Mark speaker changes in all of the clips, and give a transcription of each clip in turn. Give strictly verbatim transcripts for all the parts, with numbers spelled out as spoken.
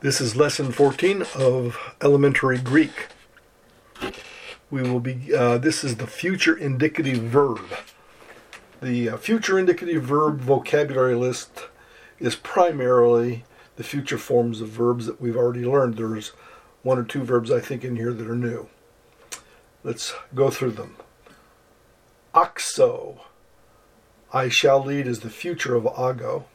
Speaker 1: This is lesson fourteen of elementary Greek. We will be, uh, this is the future indicative verb. The uh, future indicative verb vocabulary list is primarily the future forms of verbs that we've already learned. There's one or two verbs I think in here that are new. Let's go through them. Oxo, I shall lead, is the future of ago.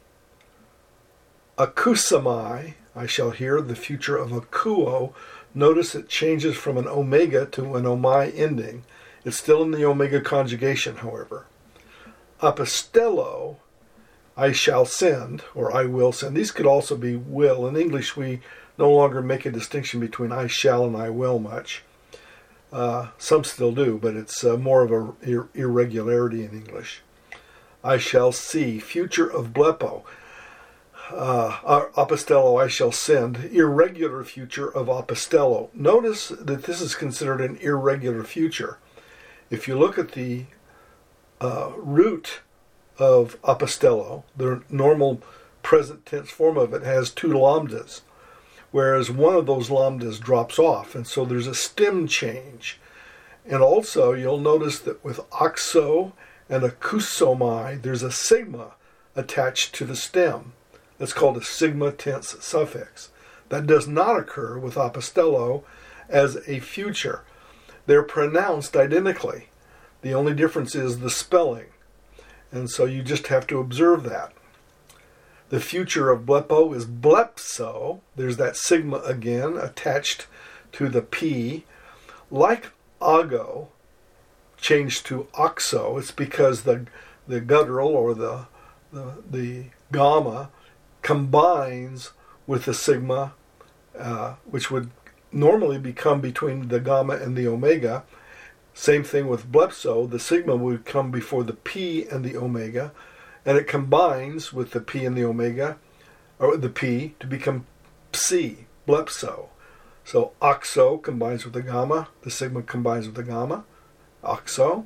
Speaker 1: Akusamai, I shall hear, the future of akuo. Notice it changes from an omega to an omai ending. It's still in the omega conjugation, however. Apostello, I shall send, or I will send. These could also be will. In English, we no longer make a distinction between I shall and I will much. Uh, some still do, but it's uh, more of an ir- irregularity in English. I shall see, future of blepo. Uh, apostello, I shall send, irregular future of apostello. Notice that this is considered an irregular future. If you look at the uh, root of apostello, the normal present tense form of it has two lambdas, whereas one of those lambdas drops off, and so there's a stem change. And also, you'll notice that with oxo and akusomai, there's a sigma attached to the stem. That's called a sigma tense suffix. That does not occur with apostello as a future. They're pronounced identically. The only difference is the spelling. And so you just have to observe that. The future of blepo is blepso. There's that sigma again attached to the P. Like ago, changed to oxo, it's because the the guttural or the the, the gamma combines with the sigma, uh, which would normally become between the gamma and the omega. Same thing with blepso. The sigma would come before the P and the omega, and it combines with the P and the omega, or the P, to become psi, blepso. So oxo combines with the gamma, the sigma combines with the gamma, oxo.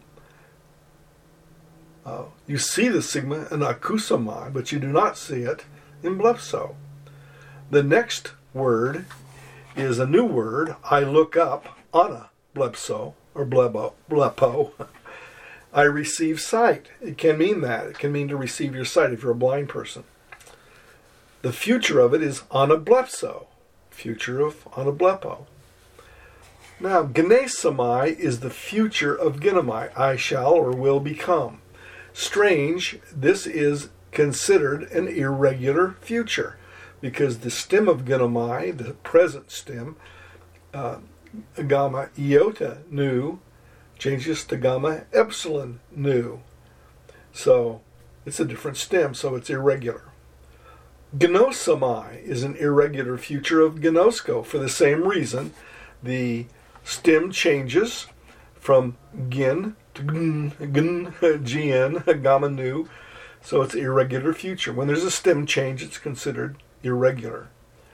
Speaker 1: Uh, you see the sigma in akusomai, but you do not see it in blepso. The next word is a new word, I look up, ana blepso, or blebo, blepo. I receive sight. It can mean that. It can mean to receive your sight if you're a blind person. The future of it is anablepso, future of anablepo. Now, gnesamai is the future of genomai, I shall or will become. Strange, this is considered an irregular future because the stem of genomai, the present stem, uh, gamma iota nu, changes to gamma epsilon nu. So it's a different stem, so it's irregular. Gnosamai is an irregular future of gnosko for the same reason. The stem changes from gin to gn, gn, gn, gamma nu, so it's irregular future. When there's a stem change, it's considered irregular.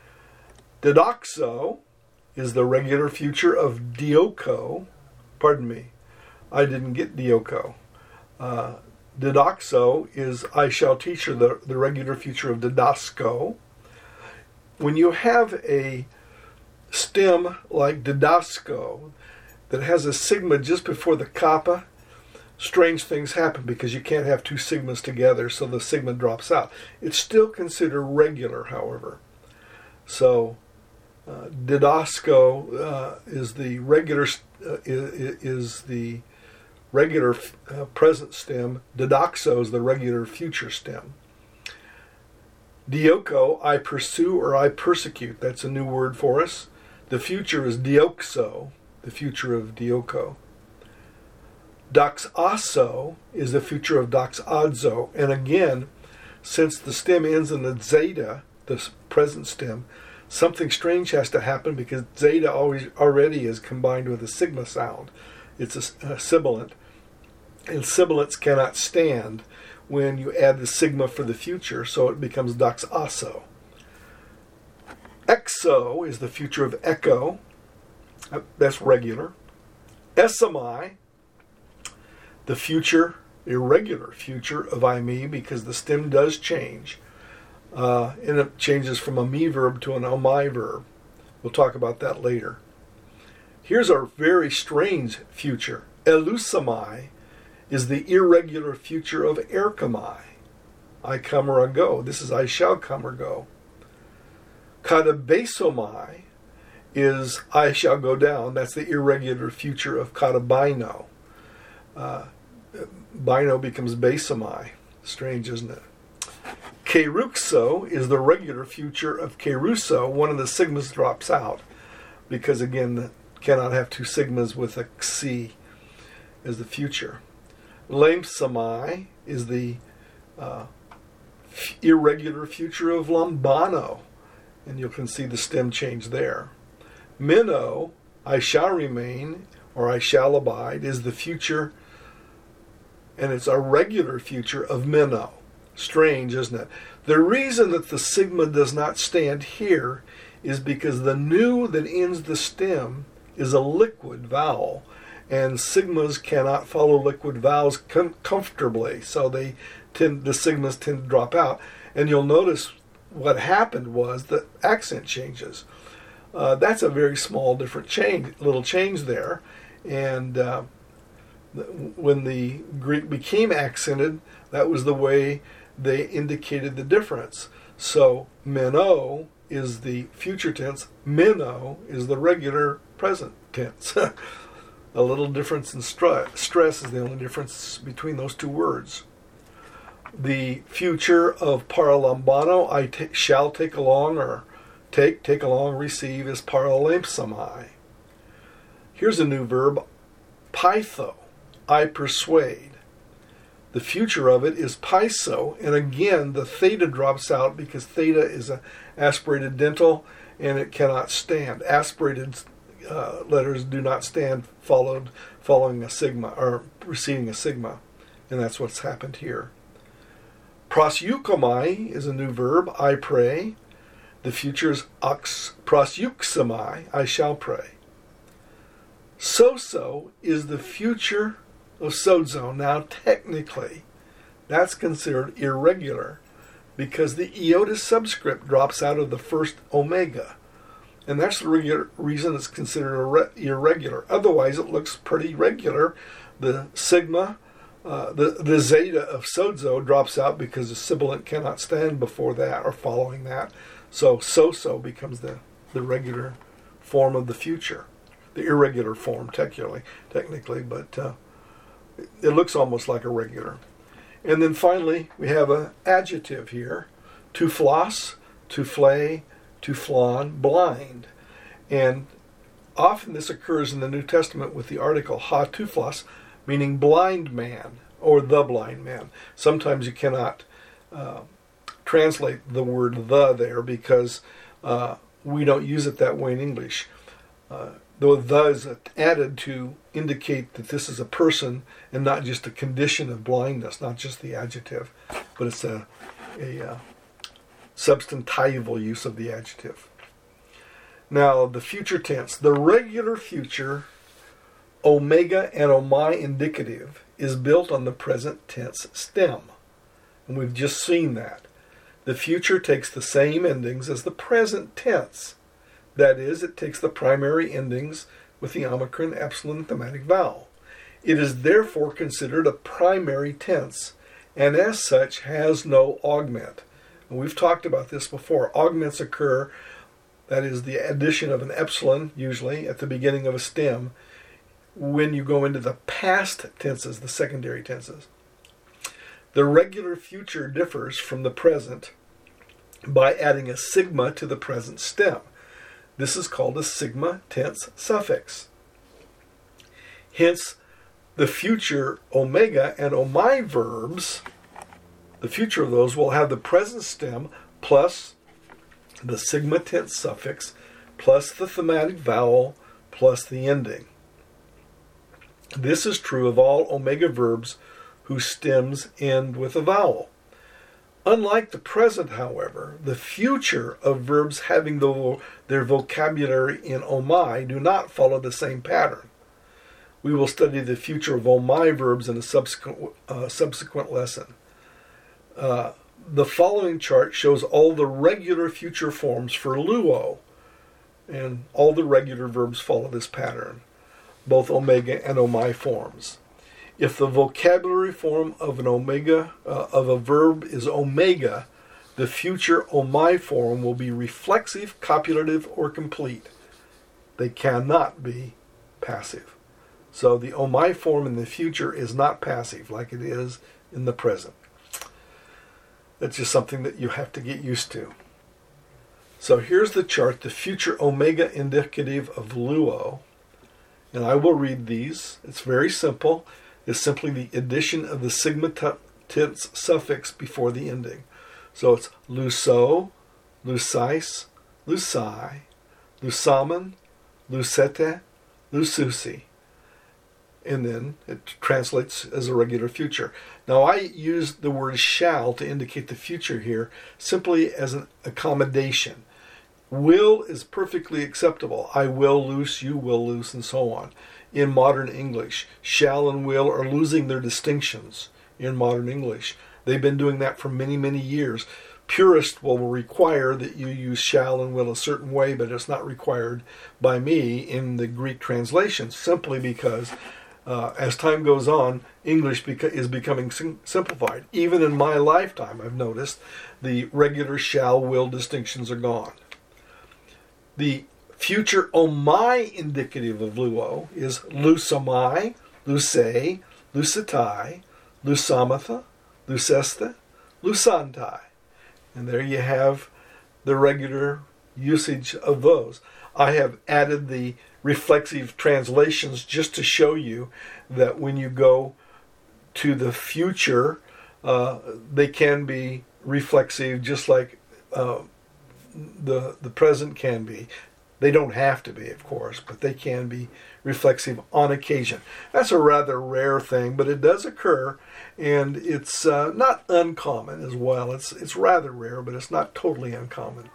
Speaker 1: Didoxo is the regular future of dioko. Pardon me, I didn't get dioko. Uh, didoxo is I shall teach, or the, the regular future of didasko. When you have a stem like didasko that has a sigma just before the kappa, strange things happen because you can't have two sigmas together, so the sigma drops out. It's still considered regular, however. So uh, didasko uh, is the regular uh, is, is the regular uh, present stem. Didoxo is the regular future stem. Dioko, I pursue or I persecute. That's a new word for us. The future is dioxo, the future of dioko. Doxaso is the future of doxadzo. And again, since the stem ends in a zeta, the present stem, something strange has to happen because zeta always already is combined with a sigma sound. It's a, a sibilant. And sibilants cannot stand when you add the sigma for the future, so it becomes doxaso. Exo is the future of echo. That's regular. Esamai, the future, irregular future of I, me, because the stem does change. uh, and it changes from a me verb to an omai verb. We'll talk about that later. Here's a very strange future. Elusamai is the irregular future of erkamai. I come or I go. This is I shall come or go. Kadabesomai is I shall go down. That's the irregular future of kadabino. Uh, bino becomes besomai. Strange, isn't it? Keruxo is the regular future of keruso. One of the sigmas drops out because, again, cannot have two sigmas with a xi as the future. Lamsamai is the uh, f- irregular future of lambano, and you can see the stem change there. Minnow, I shall remain, or I shall abide, is the future, and it's a regular future of minnow. Strange, isn't it? The reason that the sigma does not stand here is because the nu that ends the stem is a liquid vowel, and sigmas cannot follow liquid vowels com- comfortably, so they tend the sigmas tend to drop out. And you'll notice what happened was the accent changes. Uh, that's a very small, different change, little change there, and uh, when the Greek became accented, that was the way they indicated the difference. So meno is the future tense, meno is the regular present tense. A little difference in stru- stress is the only difference between those two words. The future of paralambano, I t- shall take along, or take, take along, receive, is paralampsamai. Here's a new verb, pytho, I persuade. The future of it is paiso, and again the theta drops out because theta is an aspirated dental and it cannot stand. Aspirated uh, letters do not stand followed following a sigma or preceding a sigma, and that's what's happened here. Prosyukomai is a new verb, I pray. The future is ox, prosyuxamai, I shall pray. So-so is the future of sozo. Now, technically, that's considered irregular because the iota subscript drops out of the first omega. And that's the regular reason it's considered irregular. Otherwise, it looks pretty regular. The sigma, uh, the, the zeta of sozo drops out because the sibilant cannot stand before that or following that. So, so-so becomes the, the regular form of the future. The irregular form, technically, technically but uh, it looks almost like a regular. And then finally, we have an adjective here. To floss, to flay, to flawn, blind. And often this occurs in the New Testament with the article ha tuflos, meaning blind man or the blind man. Sometimes you cannot uh, translate the word the there because uh, we don't use it that way in English. Uh, though the is added to indicate that this is a person and not just a condition of blindness, not just the adjective, but it's a, a uh, substantival use of the adjective. Now, the future tense, the regular future, omega and omai indicative, is built on the present tense stem. And we've just seen that. The future takes the same endings as the present tense. That is, it takes the primary endings with the omicron, epsilon, thematic vowel. It is therefore considered a primary tense, and as such has no augment. And we've talked about this before. Augments occur, that is the addition of an epsilon, usually, at the beginning of a stem, when you go into the past tenses, the secondary tenses. The regular future differs from the present by adding a sigma to the present stem. This is called a sigma tense suffix. Hence, the future omega and omai verbs, the future of those will have the present stem plus the sigma tense suffix plus the thematic vowel plus the ending. This is true of all omega verbs whose stems end with a vowel. Unlike the present, however, the future of verbs having the, their vocabulary in omai do not follow the same pattern. We will study the future of omai verbs in a subsequent, uh, subsequent lesson. Uh, the following chart shows all the regular future forms for luo, and all the regular verbs follow this pattern, both omega and omai forms. If the vocabulary form of an omega uh, of a verb is omega, the future omai form will be reflexive, copulative, or complete. They cannot be passive. So the omai form in the future is not passive like it is in the present. That's just something that you have to get used to. So here's the chart, the future omega indicative of luo. And I will read these. It's very simple. It's simply the addition of the sigma tense suffix before the ending. So it's luso, lusais, lusai, lusamen, lusete, lususi. And then it translates as a regular future. Now I use the word shall to indicate the future here simply as an accommodation. Will is perfectly acceptable. I will loose, you will loose, and so on. In modern English, shall and will are losing their distinctions in modern English. They've been doing that for many, many years. Purists will require that you use shall and will a certain way, but it's not required by me in the Greek translations, simply because uh, as time goes on, English beca- is becoming sim- simplified. Even in my lifetime, I've noticed the regular shall, will distinctions are gone. The future omai indicative of luo is lusamai, lusei, lusatai, lusamatha, lusesta, lusantai. And there you have the regular usage of those. I have added the reflexive translations just to show you that when you go to the future, uh, they can be reflexive just like uh, the the present can be. They don't have to be, of course, but they can be reflexive on occasion. That's a rather rare thing, but it does occur, and it's uh, not uncommon as well. It's it's rather rare, but it's not totally uncommon.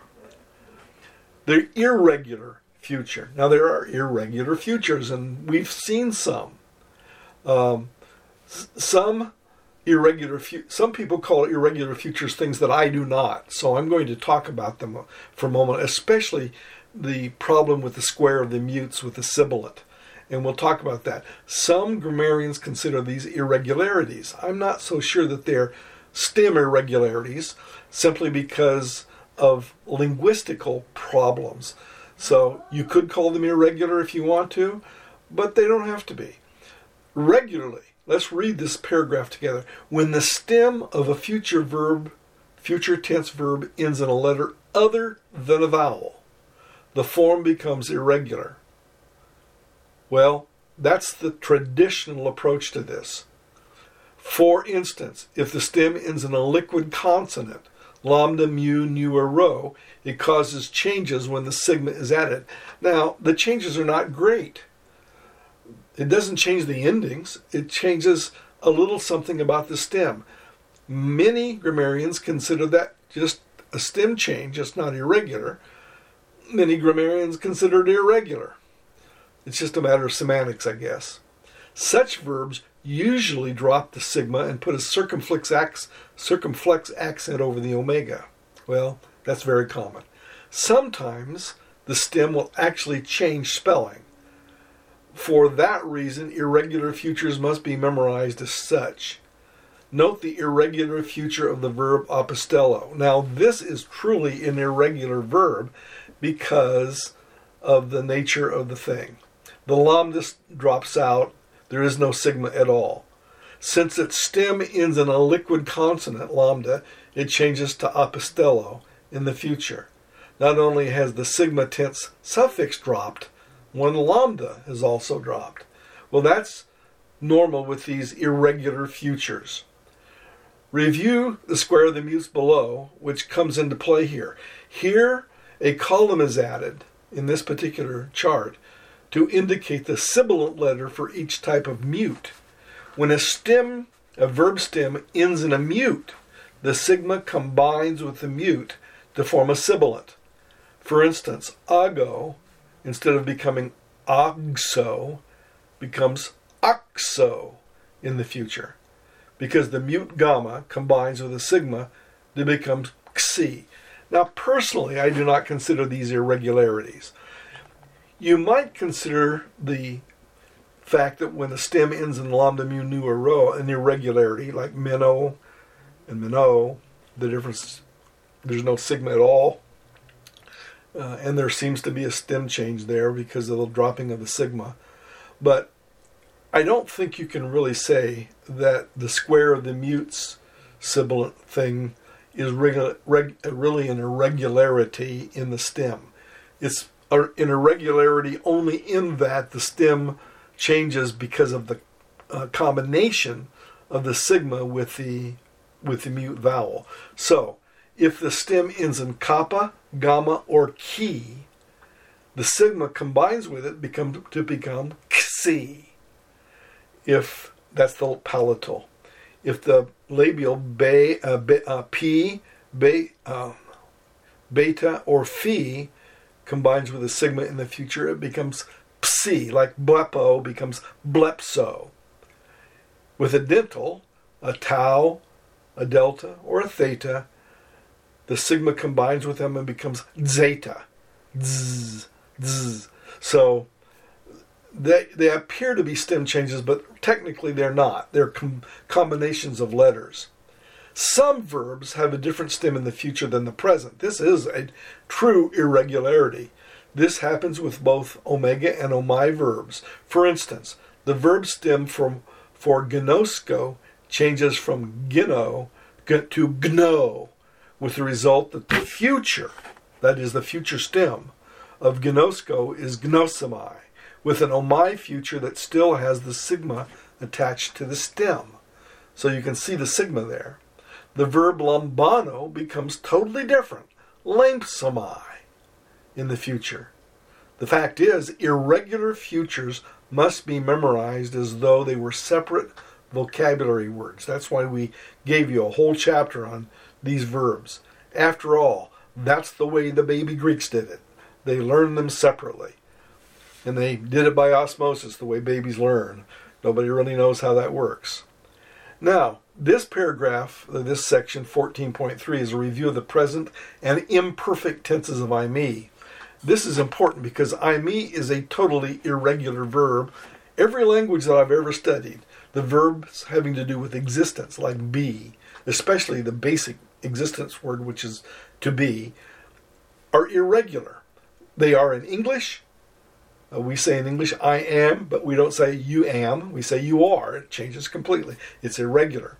Speaker 1: The irregular future. Now, there are irregular futures, and we've seen some. Um, some irregular fu- some people call irregular futures things that I do not. So I'm going to talk about them for a moment, especially the problem with the square of the mutes with the sibilant. And we'll talk about that. Some grammarians consider these irregularities. I'm not so sure that they're stem irregularities, simply because of linguistical problems. So you could call them irregular if you want to, but they don't have to be. Regularly, let's read this paragraph together. When the stem of a future verb, future tense verb, ends in a letter other than a vowel, the form becomes irregular. Well, that's the traditional approach to this. For instance, if the stem ends in a liquid consonant, lambda, mu, nu, or rho, it causes changes when the sigma is added. Now, the changes are not great. It doesn't change the endings. It changes a little something about the stem. Many grammarians consider that just a stem change. It's not irregular. Many grammarians consider it irregular. It's just a matter of semantics, I guess. Such verbs usually drop the sigma and put a circumflex, ac- circumflex accent over the omega. Well, that's very common. Sometimes the stem will actually change spelling. For that reason, irregular futures must be memorized as such. Note the irregular future of the verb apostello. Now, this is truly an irregular verb because of the nature of the thing. The lambda drops out. There is no sigma at all. Since its stem ends in a liquid consonant, lambda, it changes to apostello in the future. Not only has the sigma tense suffix dropped, one lambda has also dropped. Well, that's normal with these irregular futures. Review the square of the mutes below, which comes into play here. Here, a column is added in this particular chart to indicate the sibilant letter for each type of mute. When a stem, a verb stem, ends in a mute, the sigma combines with the mute to form a sibilant. For instance, ago, instead of becoming agso, becomes oxo in the future, because the mute gamma combines with a sigma to become xi. Now, personally, I do not consider these irregularities. You might consider the fact that when the stem ends in lambda, mu, nu, or rho, an irregularity, like minnow and minnow, the difference, there's no sigma at all. Uh, and there seems to be a stem change there because of the dropping of the sigma. But I don't think you can really say that the square of the mutes sibilant thing is regu- reg- really an irregularity in the stem. It's an irregularity only in that the stem changes because of the uh, combination of the sigma with the with the mute vowel. So, if the stem ends in kappa, gamma, or ki, the sigma combines with it become, to become xi. If that's the palatal. If the labial be, uh, be, uh, p, be, uh, beta, or phi combines with the sigma in the future, it becomes psi, like blepo becomes blepso. With a dental, a tau, a delta, or a theta, the sigma combines with them and becomes zeta. Zzz, zzz. So they they appear to be stem changes, but technically they're not. They're com- combinations of letters. Some verbs have a different stem in the future than the present. This is a true irregularity. This happens with both omega and omai verbs. For instance, the verb stem from, for gnosko changes from gino to gno, with the result that the future, that is the future stem, of gnosko is gnosemai, with an omai future that still has the sigma attached to the stem. So you can see the sigma there. The verb lambano becomes totally different, lampsamai, in the future. The fact is, irregular futures must be memorized as though they were separate vocabulary words. That's why we gave you a whole chapter on these verbs. After all, that's the way the baby Greeks did it. They learned them separately. And they did it by osmosis, the way babies learn. Nobody really knows how that works. Now, this paragraph, this section fourteen point three, is a review of the present and imperfect tenses of I me. This is important because I me is a totally irregular verb. Every language that I've ever studied, the verbs having to do with existence, like be, especially the basic existence word, which is to be, are irregular. They are in English. Uh, we say in English, I am, but we don't say you am. We say you are. It changes completely. It's irregular.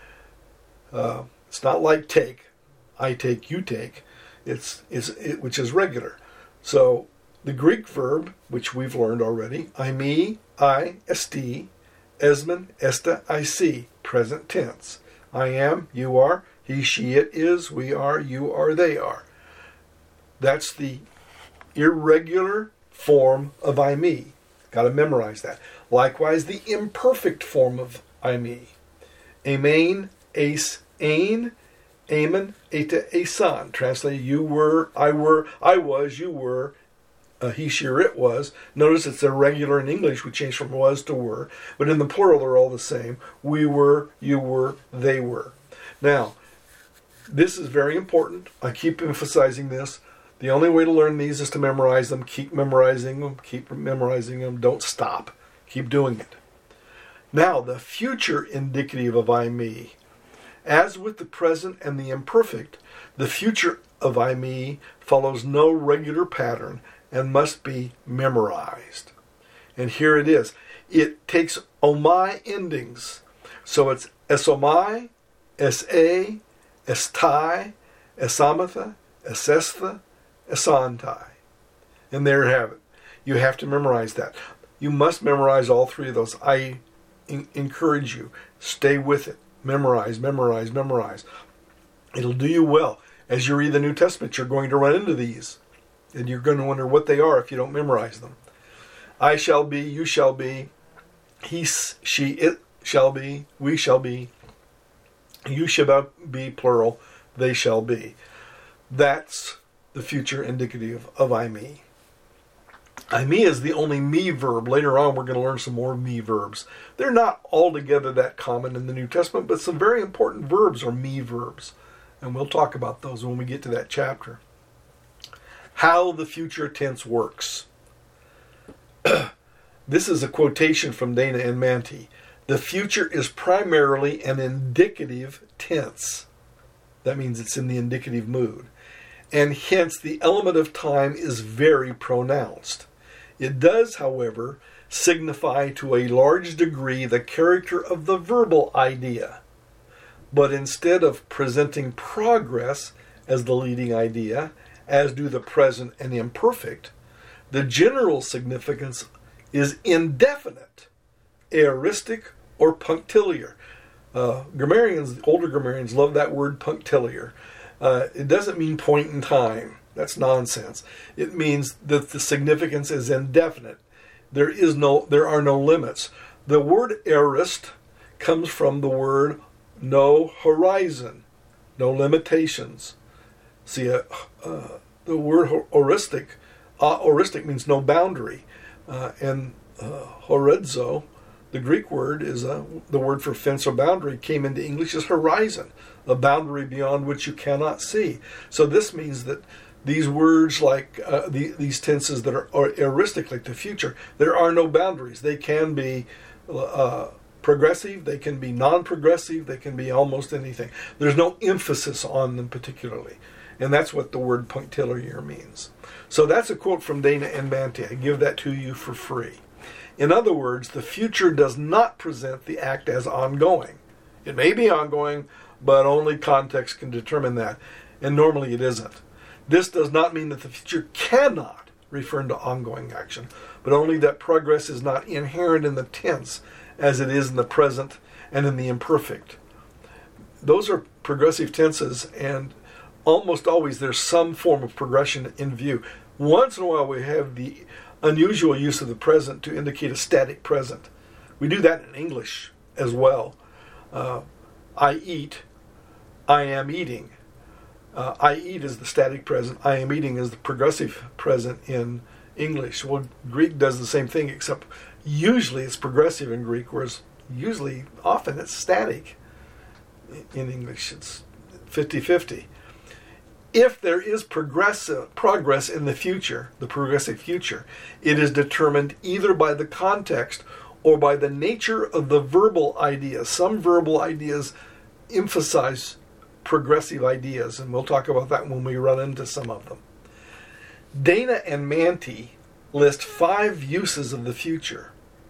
Speaker 1: Uh, it's not like take. I take, you take. It's, it's it, which is regular. So the Greek verb, which we've learned already, I me, I, esti, esmen, esta, I see, present tense. I am, you are, he, she, it is, we are, you are, they are. That's the irregular form of I me. Got to memorize that. Likewise, the imperfect form of I me. Amen, ace, ain, amen, eta, asan. Translated, you were, I were, I was, you were, uh, he, she, or it was. Notice it's irregular in English. We changed from was to were. But in the plural, they're all the same. We were, you were, they were. Now, this is very important. I keep emphasizing this. The only way to learn these is to memorize them. Keep memorizing them. Keep memorizing them. Don't stop. Keep doing it. Now, the future indicative of I me. As with the present and the imperfect, the future of I me follows no regular pattern and must be memorized. And here it is. It takes omai endings. So it's esomai, sa, estai, esamatha, esestha, esantai. And there you have it. You have to memorize that. You must memorize all three of those. I in- encourage you. Stay with it. Memorize, memorize, memorize. It'll do you well. As you read the New Testament, you're going to run into these. And you're going to wonder what they are if you don't memorize them. I shall be, you shall be, he, she, it shall be, we shall be, you shall be, plural, they shall be. That's the future indicative of I me. I me is the only me verb. Later on, we're going to learn some more me verbs. They're not altogether that common in the New Testament, but some very important verbs are me verbs. And we'll talk about those when we get to that chapter. How the future tense works. This is a quotation from Dana and Manti. The future is primarily an indicative tense. That means it's in the indicative mood. And hence the element of time is very pronounced. It does, however, signify to a large degree the character of the verbal idea. But instead of presenting progress as the leading idea, as do the present and imperfect, the general significance is indefinite, aoristic, or punctiliar. Uh, grammarians, older grammarians, love that word punctiliar. Uh, it doesn't mean point in time. That's nonsense. It means that the significance is indefinite. There is no, there are no limits. The word aorist comes from the word no horizon, no limitations. See, uh, uh, the word oristic, uh, oristic means no boundary, uh, and uh, horizo, the Greek word, is uh, the word for fence or boundary, came into English as horizon, a boundary beyond which you cannot see. So this means that these words, like uh, the, these tenses that are, are aoristic, like the future, there are no boundaries. They can be uh, progressive, they can be non-progressive, they can be almost anything. There's no emphasis on them particularly. And that's what the word punctiliar means. So that's a quote from Dana and Manti. I give that to you for free. In other words, the future does not present the act as ongoing. It may be ongoing, but only context can determine that. And normally it isn't. This does not mean that the future cannot refer to ongoing action, but only that progress is not inherent in the tense as it is in the present and in the imperfect. Those are progressive tenses, and almost always there's some form of progression in view. Once in a while we have the unusual use of the present to indicate a static present. We do that in English as well. Uh, I eat, I am eating. Uh, I eat is the static present, I am eating is the progressive present in English. Well, Greek does the same thing, except usually it's progressive in Greek, whereas usually, often it's static in English. It's fifty-fifty. If there is progressive progress in the future, the progressive future, it is determined either by the context or by the nature of the verbal idea. Some verbal ideas emphasize progressive ideas, and we'll talk about that when we run into some of them. Dana and Manti list five uses of the future.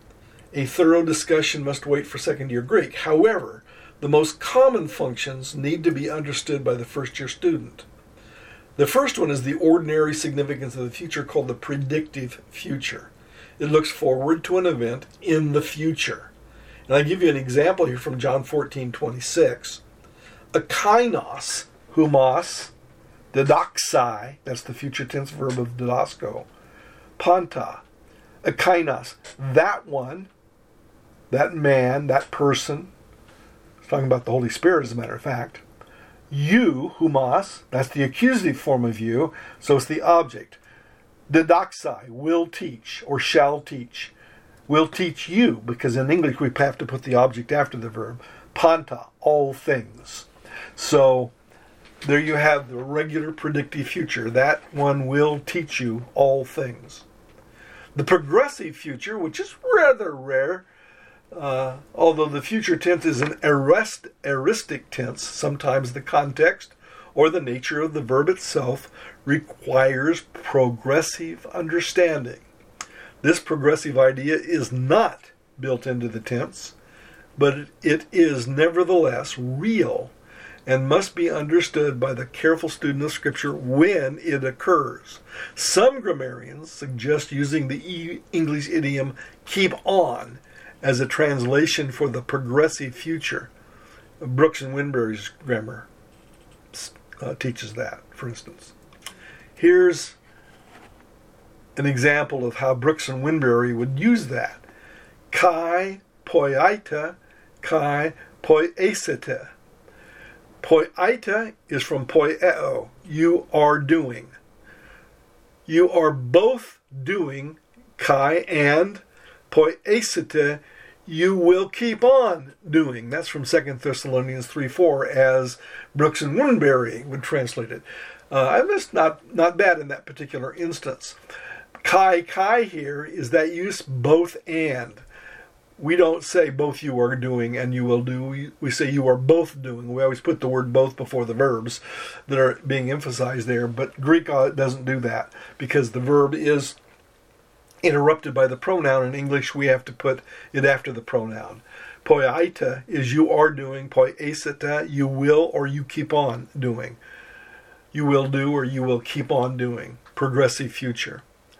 Speaker 1: A thorough discussion must wait for second-year Greek. However, the most common functions need to be understood by the first-year student. The first one is the ordinary significance of the future, called the predictive future. It looks forward to an event in the future. And I give you an example here from John fourteen twenty-six. A kainos, humos, didaxai, that's the future tense verb of didasko, panta, a kainos, that one, that man, that person, it's talking about the Holy Spirit as a matter of fact. You, humos, that's the accusative form of you, so it's the object. Didaxai, will teach or shall teach. Will teach you, because in English we have to put the object after the verb. Panta, all things. So there you have the regular predictive future. That one will teach you all things. The progressive future, which is rather rare, Uh, although the future tense is an aorist, aoristic tense, sometimes the context or the nature of the verb itself requires progressive understanding. This progressive idea is not built into the tense, but it is nevertheless real and must be understood by the careful student of Scripture when it occurs. Some grammarians suggest using the e- English idiom keep on as a translation for the progressive future. Brooks and Winbury's grammar uh, teaches that, for instance. Here's an example of how Brooks and Winbury would use that. Kai poiaita, kai poiesete. Poiaita is from poieo, you are doing. You are both doing, kai and poiesete, you will keep on doing. That's from Second Thessalonians three four, as Brooks and Winberry would translate it. Uh, that's not, not bad in that particular instance. Kai kai here is that use both and. We don't say both you are doing and you will do. We, we say you are both doing. We always put the word both before the verbs that are being emphasized there. But Greek uh, doesn't do that because the verb is interrupted by the pronoun. In English, we have to put it after the pronoun. Poiaita is you are doing. Poiesita, you will or you keep on doing. You will do or you will keep on doing. Progressive future.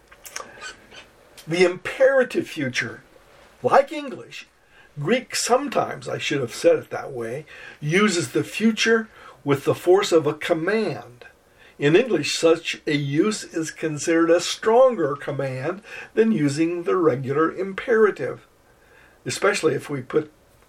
Speaker 1: The imperative future, like English, Greek sometimes, I should have said it that way, uses the future with the force of a command. In English, such a use is considered a stronger command than using the regular imperative, especially if we put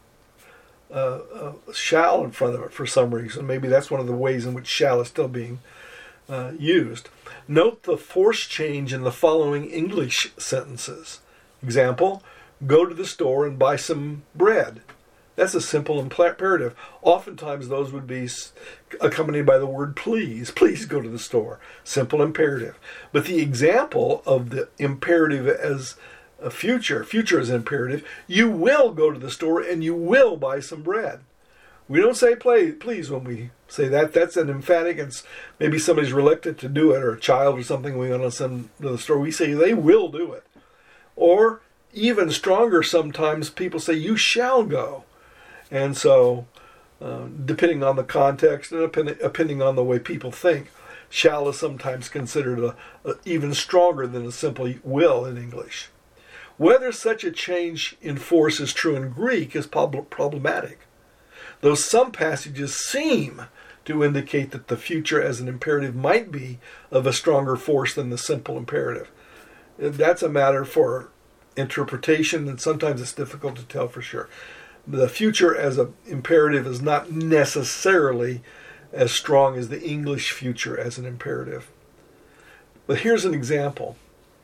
Speaker 1: uh, uh, shall in front of it for some reason. Maybe that's one of the ways in which shall is still being uh, used. Note the force change in the following English sentences. Example, go to the store and buy some bread. That's a simple imperative. Oftentimes those would be accompanied by the word please. Please go to the store. Simple imperative. But the example of the imperative as a future, future as imperative, you will go to the store and you will buy some bread. We don't say play, please when we say that. That's an emphatic, and maybe somebody's reluctant to do it, or a child or something we want to send to the store. We say they will do it. Or even stronger, sometimes people say you shall go. And so, uh, depending on the context and depending on the way people think, shall is sometimes considered a, a, even stronger than a simple will in English. Whether such a change in force is true in Greek is prob- problematic, though some passages seem to indicate that the future as an imperative might be of a stronger force than the simple imperative. That's a matter for interpretation, and sometimes it's difficult to tell for sure. The future as an imperative is not necessarily as strong as the English future as an imperative. But here's an example.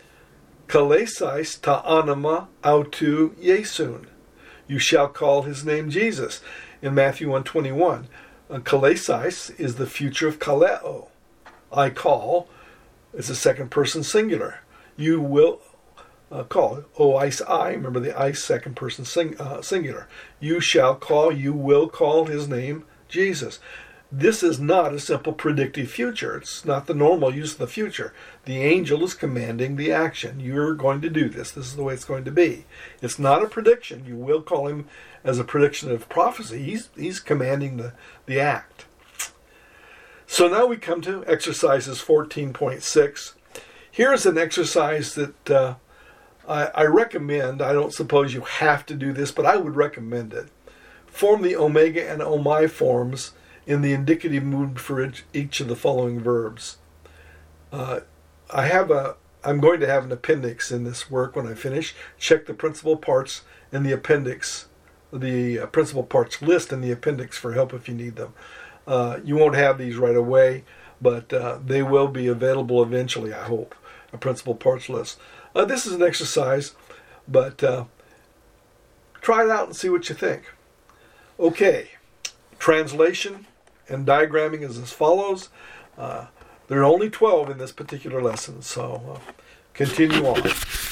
Speaker 1: Kalesais ta anima autu Yesun. You shall call his name Jesus. In Matthew one twenty-one, kalesais is the future of kaleo. I call. It's a second person singular. You will uh, call. O ice I. Remember the I second person sing, uh, singular. You shall call. You will call his name Jesus. This is not a simple predictive future. It's not the normal use of the future. The angel is commanding the action. You're going to do this. This is the way it's going to be. It's not a prediction. You will call him as a prediction of prophecy. He's, he's commanding the, the act. So now we come to exercises fourteen point six. Here's an exercise that uh, I, I recommend. I don't suppose you have to do this, but I would recommend it. Form the omega and omai forms in the indicative mood for each, each of the following verbs. Uh, I have a, I'm going to have an appendix in this work when I finish. Check the principal parts in the appendix, the uh, principal parts list in the appendix for help if you need them. Uh, you won't have these right away, but uh, they will be available eventually, I hope, a principal parts list. Uh, this is an exercise, but uh, try it out and see what you think. Okay, translation and diagramming is as follows. Uh, there are only twelve in this particular lesson, so uh, continue on.